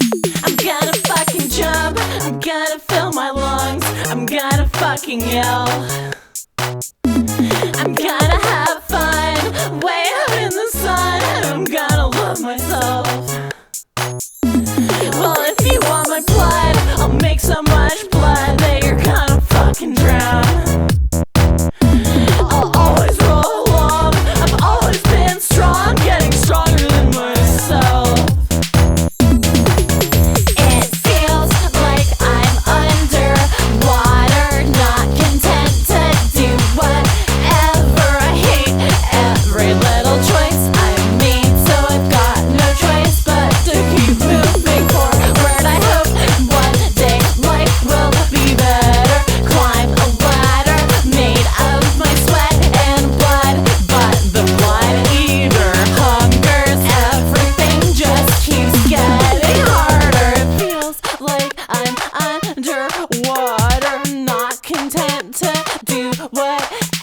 I'm gonna fucking jump, I'm gonna fill my lungs, I'm gonna fucking yell. I'm gonna have fun, way out in the sun, and I'm gonna love myself. Well, if you want my blood, I'll make so much blood that you're gonna fucking drown. I'll always roll along, I've always been strong, getting stronger than myself. It feels like I'm underwater, not content to do whatever I hate. Every little choice I made, so I've got no choice but to keep moving forward. I hope one day life will be better. Climb a ladder made of my sweat and blood, but the blood eater hungers. Everything just keeps getting harder. It feels like I'm underwater, not content to do what